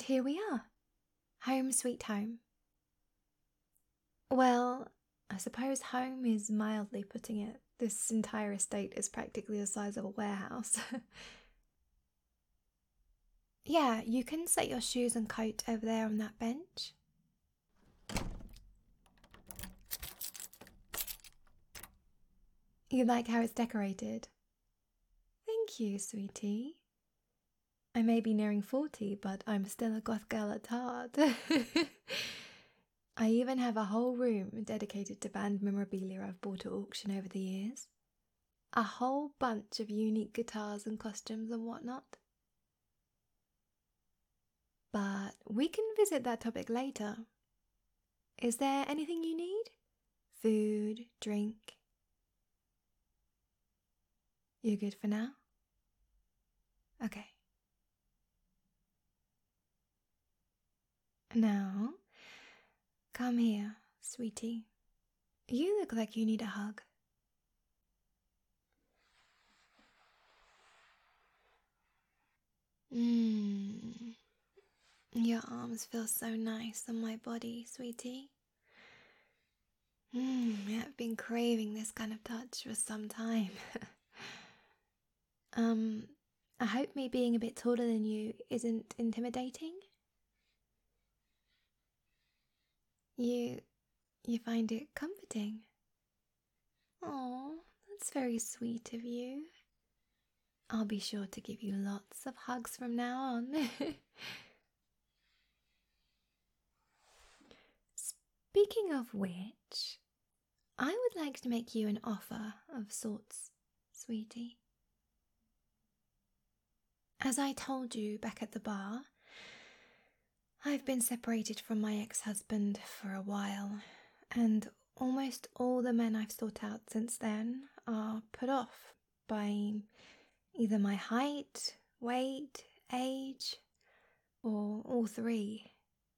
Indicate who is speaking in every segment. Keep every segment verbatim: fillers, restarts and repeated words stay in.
Speaker 1: here we are. Home sweet home. Well, I suppose home is mildly putting it. This entire estate is practically the size of a warehouse. Yeah, you can set your shoes and coat over there on that bench. You like how it's decorated? Thank you, sweetie. I may be nearing forty, but I'm still a goth girl at heart. I even have a whole room dedicated to band memorabilia I've bought at auction over the years. A whole bunch of unique guitars and costumes and whatnot. But we can visit that topic later. Is there anything you need? Food, drink? You good for now? Okay. Now, come here, sweetie. You look like you need a hug. Mmm. Your arms feel so nice on my body, sweetie. Mmm, I've been craving this kind of touch for some time. um, I hope me being a bit taller than you isn't intimidating. You, you find it comforting. Oh, that's very sweet of you. I'll be sure to give you lots of hugs from now on. Speaking of which, I would like to make you an offer of sorts, sweetie. As I told you back at the bar, I've been separated from my ex-husband for a while, and almost all the men I've sought out since then are put off by either my height, weight, age, or all three.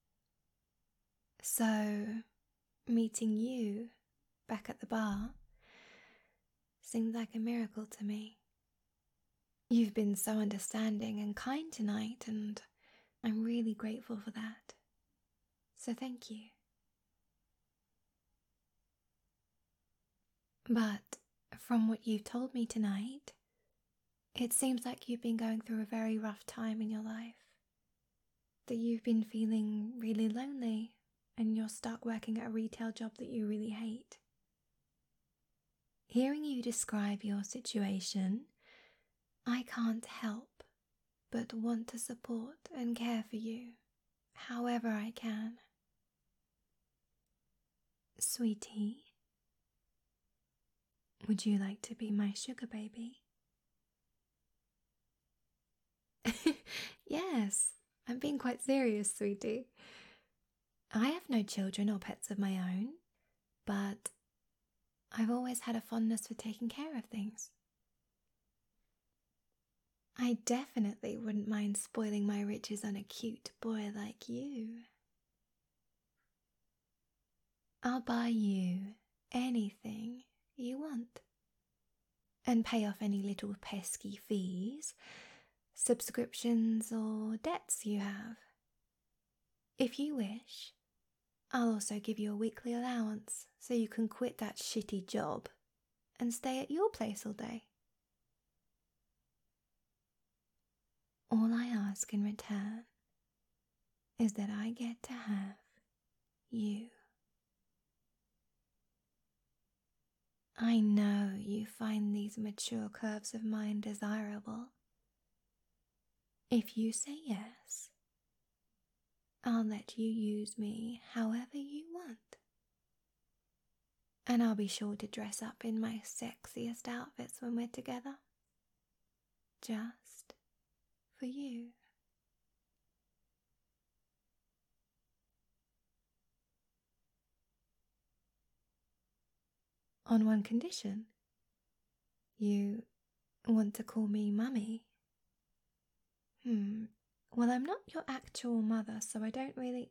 Speaker 1: So, meeting you back at the bar seemed like a miracle to me. You've been so understanding and kind tonight, and I'm really grateful for that. So thank you. But from what you've told me tonight, it seems like you've been going through a very rough time in your life. That you've been feeling really lonely and you're stuck working at a retail job that you really hate. Hearing you describe your situation, I can't help but want to support and care for you however I can. Sweetie, would you like to be my sugar baby? Yes, I'm being quite serious, sweetie. I have no children or pets of my own, but I've always had a fondness for taking care of things. I definitely wouldn't mind spoiling my riches on a cute boy like you. I'll buy you anything you want and pay off any little pesky fees, subscriptions or debts you have. If you wish, I'll also give you a weekly allowance so you can quit that shitty job and stay at your place all day. All I ask in return is that I get to have you. I know you find these mature curves of mine desirable. If you say yes, I'll let you use me however you want. And I'll be sure to dress up in my sexiest outfits when we're together. Just for you. On one condition. You want to call me Mummy? Hmm. Well, I'm not your actual mother, so I don't really...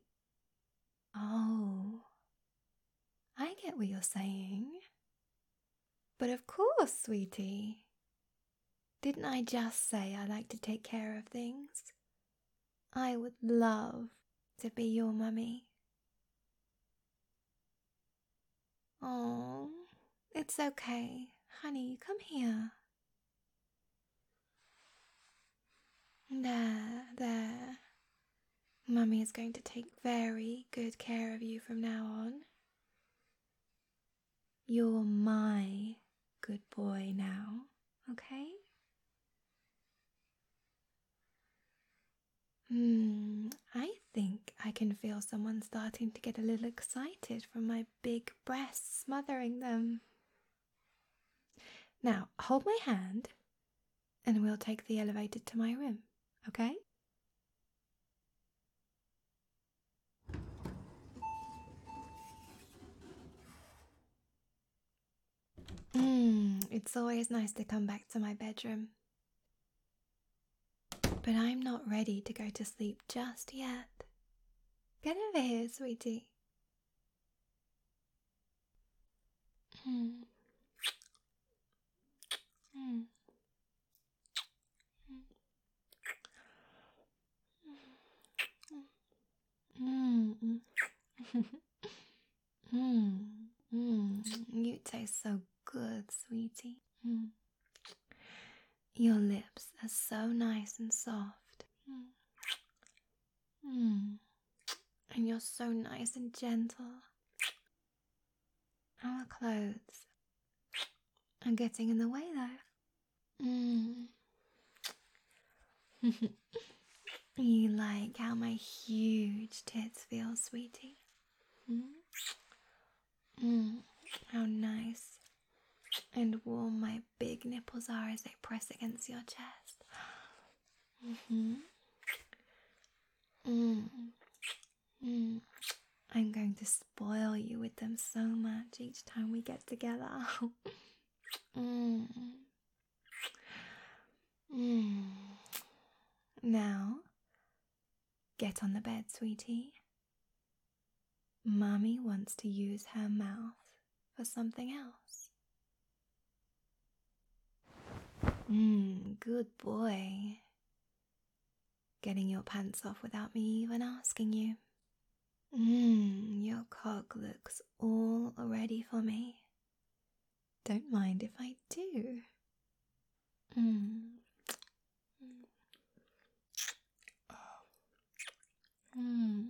Speaker 1: Oh, I get what you're saying. But of course, sweetie. Didn't I just say I like to take care of things? I would love to be your mummy. Oh, it's okay. Honey, come here. There, there. Mummy is going to take very good care of you from now on. You're my good boy now, okay? Hmm, I think I can feel someone starting to get a little excited from my big breasts smothering them. Now, hold my hand and we'll take the elevator to my room, okay? Mmm, it's always nice to come back to my bedroom. But I'm not ready to go to sleep just yet. Get over here, sweetie. Mm. Mm. Mm. Mm. mm. Mm. You taste so good, sweetie. Mm. Your lips are so nice and soft. Mm. Mm. And you're so nice and gentle. Our clothes are getting in the way though. Mm. You like how my huge tits feel, sweetie? Mm? Mm. How nice and warm my big nipples are as they press against your chest. Mm-hmm. Mm. Mm. I'm going to spoil you with them so much each time we get together. mm. Mm. Now, get on the bed, sweetie. Mummy wants to use her mouth for something else. Mmm, good boy. Getting your pants off without me even asking you. Mmm, your cock looks all ready for me. Don't mind if I do. Mmm. Mmm.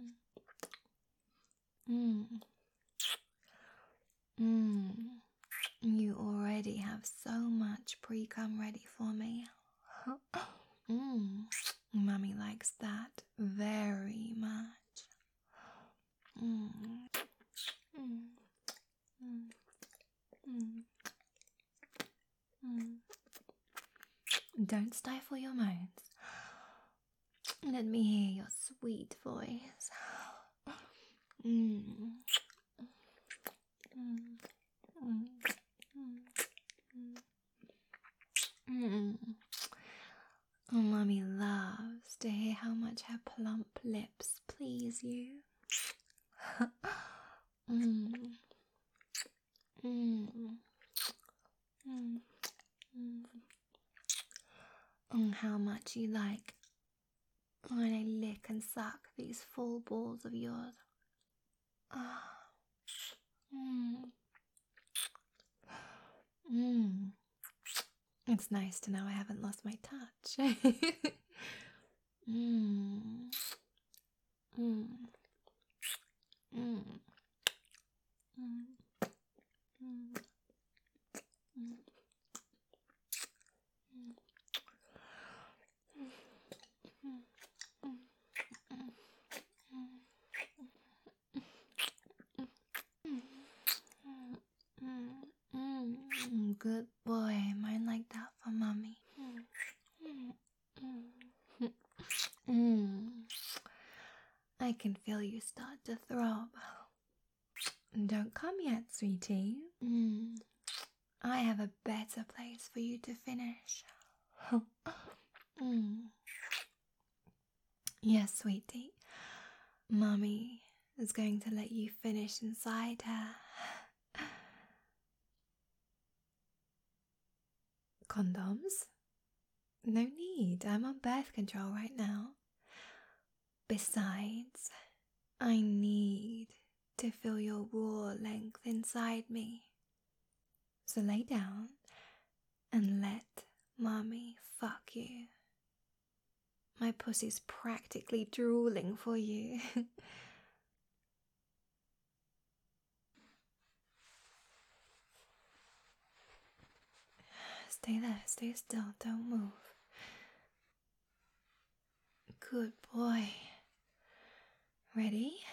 Speaker 1: Mmm. Mmm. You already have so much pre-cum ready for me. Mmm. Mummy likes that very much. Mmm. Mmm. Mmm. Mmm. Mmm. Don't stifle your moans. Let me hear your sweet voice. Mmm. Mmm. Mmm. Mmm. Oh, Mummy loves to hear how much her plump lips please you. Mmm. Mmm. Mmm. Mmm. And how much you like when I lick and suck these full balls of yours. Ah. Mmm. Mmm. It's nice to know I haven't lost my touch. Mmm. Mmm. Mmm. Mmm. Mmm. Mm, good boy, mine like that for Mummy. Mm, mm, mm. I can feel you start to throb. Don't come yet, sweetie. Mm. I have a better place for you to finish. mm. Yes, sweetie. Mummy is going to let you finish inside her. Condoms? No need. I'm on birth control right now. Besides, I need to feel your raw length inside me. So lay down and let Mommy fuck you. My pussy's practically drooling for you. Stay there, stay still, don't move. Good boy. Ready?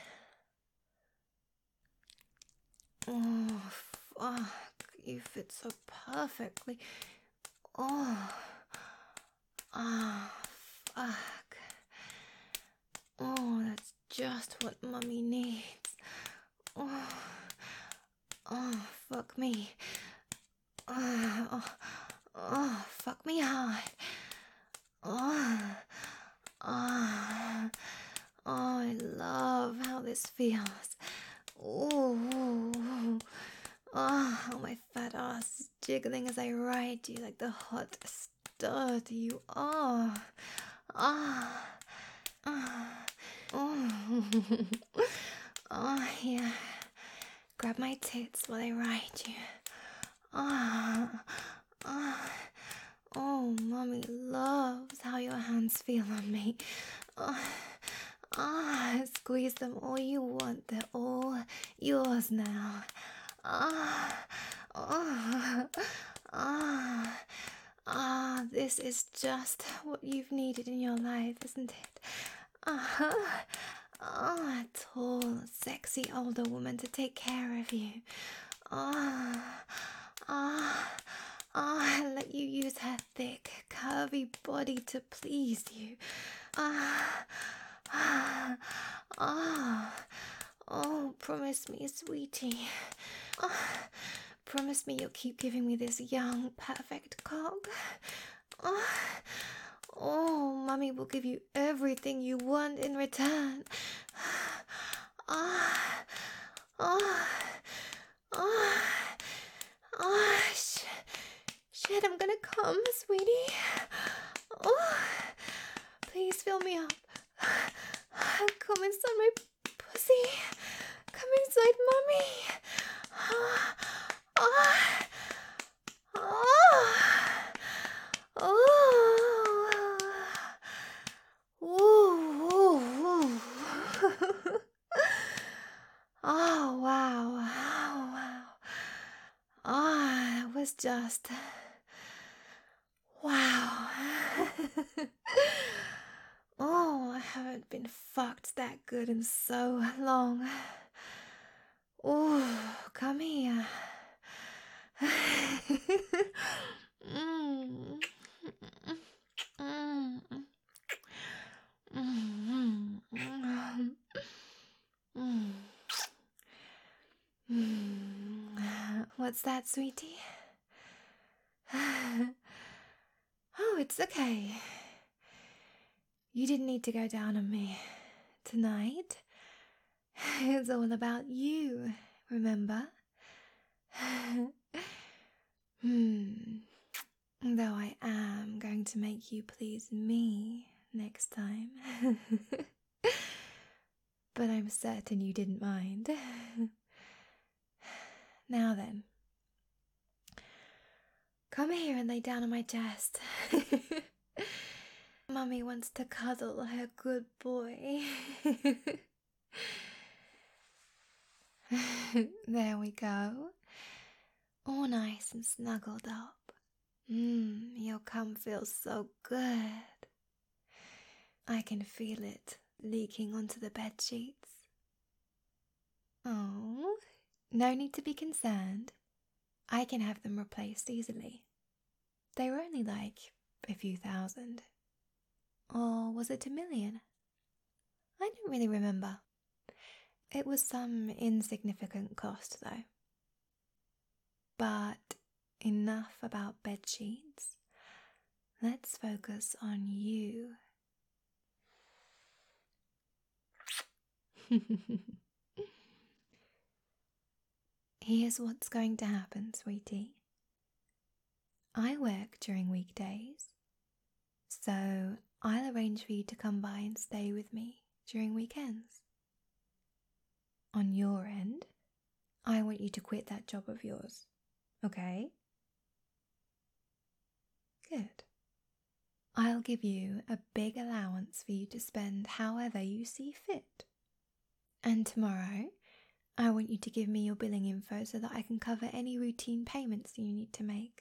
Speaker 1: Oh, fuck. You fit so perfectly. Oh. Ah, oh, fuck. Oh, that's just what Mummy needs. Oh. Oh, fuck me. Oh, oh, oh fuck me hard. Oh. Oh. Oh, I love how this feels. Oh, oh, how my fat ass is jiggling as I ride you like the hot stud you are. Ah, ah, oh, oh, yeah. Grab my tits while I ride you. Ah, ah. Oh, Mommy loves how your hands feel on me. Ah. Ah, squeeze them all you want. They're all yours now. Ah, ah, ah, ah, this is just what you've needed in your life, isn't it? Ah, ah, a tall, sexy older woman to take care of you. Ah, ah, ah, and let you use her thick, curvy body to please you. Ah, Ah, ah, oh, promise me, sweetie. Ah, promise me you'll keep giving me this young, perfect cock. Ah, oh, Mummy will give you everything you want in return. Ah, ah, ah, ah, sh- shit, I'm gonna come, sweetie. Oh, please fill me up. Come inside my pussy. Come inside Mommy. Ah, ah, ah, oh, ooh, ooh, ooh. Oh, wow, oh, wow. Ah, oh, it was just, wow. Oh, I haven't been fucked that good in so long. Oh, come here. mm. Mm. Mm. Mm. Mm. What's that, sweetie? Oh, it's okay. You didn't need to go down on me tonight. It's all about you, remember? Hmm. Though I am going to make you please me next time. But I'm certain you didn't mind. Now then. Come here and lay down on my chest. Mummy wants to cuddle her good boy. There we go. All nice and snuggled up. Mmm, your cum feels so good. I can feel it leaking onto the bed sheets. Oh, no need to be concerned. I can have them replaced easily. They were only like a few thousand. Or was it a million? I don't really remember. It was some insignificant cost, though. But enough about bed sheets. Let's focus on you. Here's what's going to happen, sweetie. I work during weekdays, so I'll arrange for you to come by and stay with me during weekends. On your end, I want you to quit that job of yours, okay? Good. I'll give you a big allowance for you to spend however you see fit. And tomorrow, I want you to give me your billing info so that I can cover any routine payments you need to make.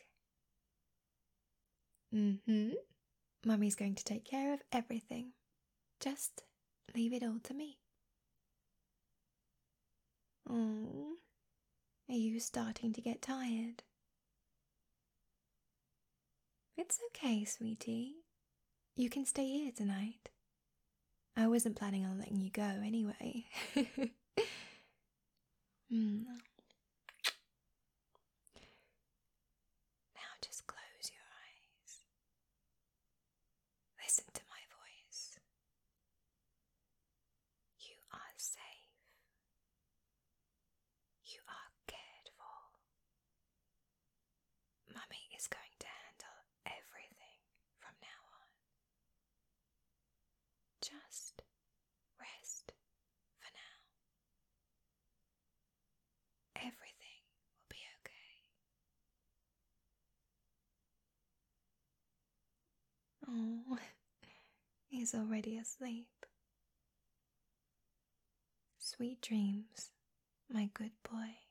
Speaker 1: Mm-hmm. Mummy's going to take care of everything. Just leave it all to me. Oh, are you starting to get tired? It's okay, sweetie. You can stay here tonight. I wasn't planning on letting you go anyway. mm. Now just close your eyes. Listen to my voice. You are safe. You are cared for. Mummy is going to handle everything from now on. Just rest for now. Everything will be okay. Oh, he's already asleep. Sweet dreams, my good boy.